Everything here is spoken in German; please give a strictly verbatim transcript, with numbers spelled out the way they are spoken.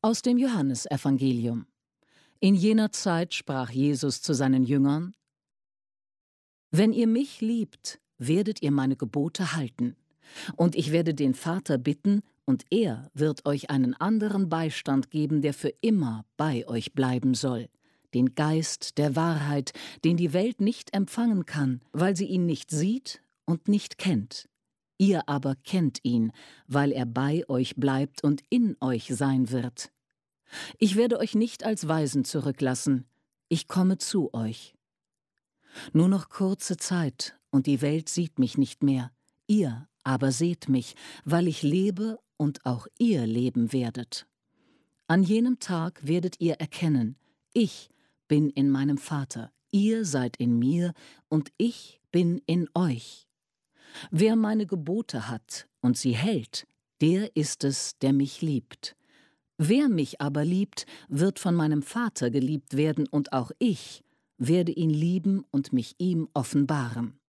Aus dem Johannesevangelium. In jener Zeit sprach Jesus zu seinen Jüngern: Wenn ihr mich liebt, werdet ihr meine Gebote halten. Und ich werde den Vater bitten, und er wird euch einen anderen Beistand geben, der für immer bei euch bleiben soll, den Geist der Wahrheit, den die Welt nicht empfangen kann, weil sie ihn nicht sieht und nicht kennt. Ihr aber kennt ihn, weil er bei euch bleibt und in euch sein wird. Ich werde euch nicht als Waisen zurücklassen, ich komme zu euch. Nur noch kurze Zeit, und die Welt sieht mich nicht mehr, ihr aber seht mich, weil ich lebe und auch ihr leben werdet. An jenem Tag werdet ihr erkennen, ich bin in meinem Vater, ihr seid in mir und ich bin in euch. Wer meine Gebote hat und sie hält, der ist es, der mich liebt. Wer mich aber liebt, wird von meinem Vater geliebt werden, und auch ich werde ihn lieben und mich ihm offenbaren.